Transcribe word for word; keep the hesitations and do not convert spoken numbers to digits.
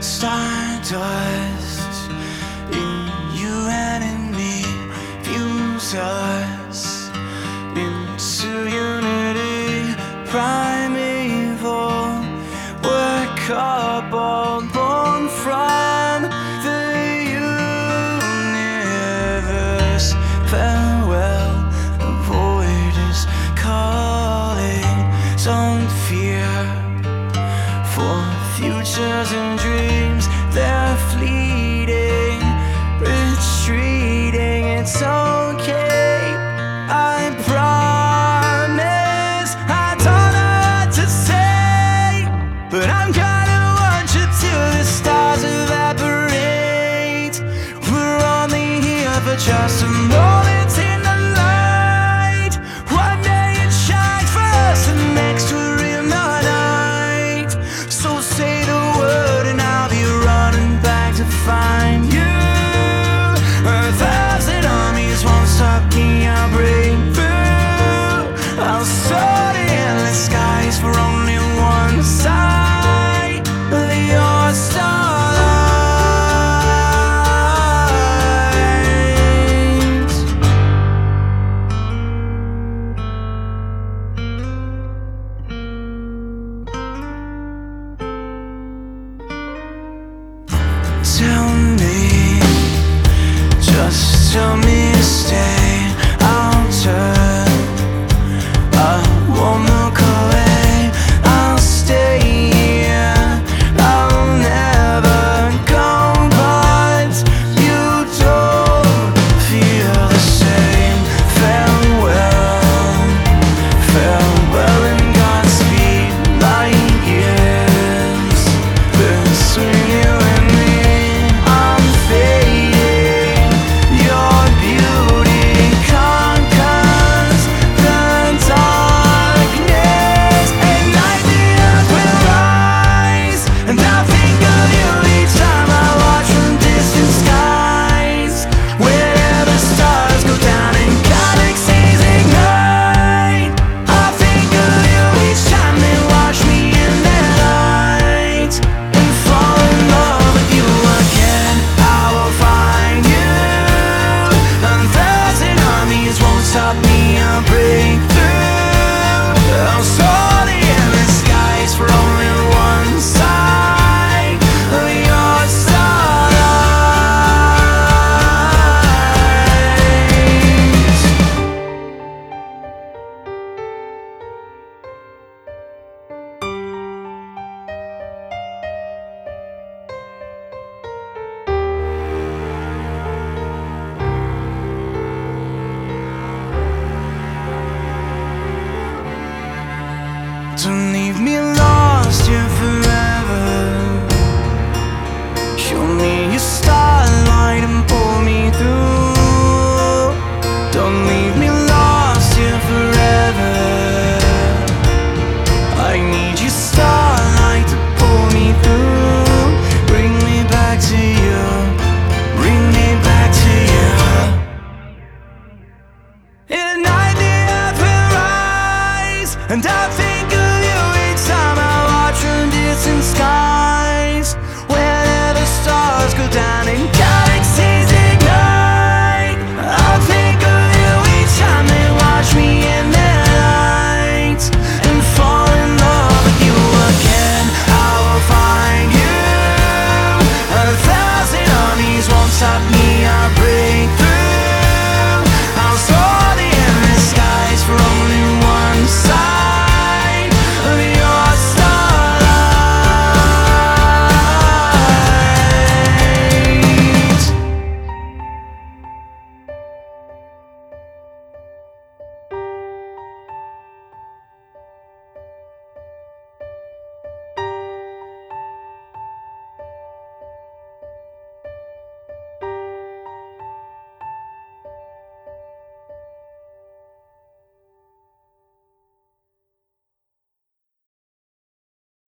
Stardust in you and in me fuse us into unity. Primeval, we're coupled, born from the universe. Farewell, the void is calling. Don't fear for futures and dreams, they're fleeting, retreating. It's okay, I promise. I don't know what to say, but I'm gonna watch you till the stars evaporate. We're only here for just a moment in the light. One day it shines for us, the next we're in the night. So say the word and I'll be running back to find you. A thousand armies won't stop me, I'll break through. I'll soar the endless skies for only one sight of your starlight. Tell me, just tell me to stay. I'll turn, I won't look away. I'll stay here, I'll never go. But you don't feel the same. Farewell, farewell and Godspeed. Light years between you and me. I'm fading, your beauty conquers the darkness. At night the earth will rise, and I think of you each time I watch from distant skies. Wherever stars go down and galaxies ignite, I think of you each time they watch me in their light and fall in love with you again. I will find you. A thousand armies won't stop me, I'll break through. I'll soar the endless skies for only one sight of your starlight. Don't leave me lost here forever. Show me your starlight and pull me through. Don't leave me lost here forever. I need your starlight to pull me through. Bring me back to you, bring me back to you. At night the earth will rise, and I think of you each time I watch from distant skies. Wherever stars go down and